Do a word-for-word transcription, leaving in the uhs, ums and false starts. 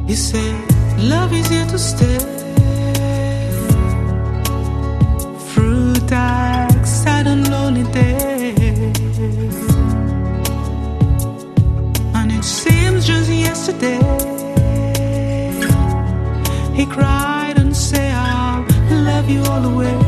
He said, love is here to stay. Through dark, sad and lonely days. And it seems just yesterday he cried and said, I'll love you all the way.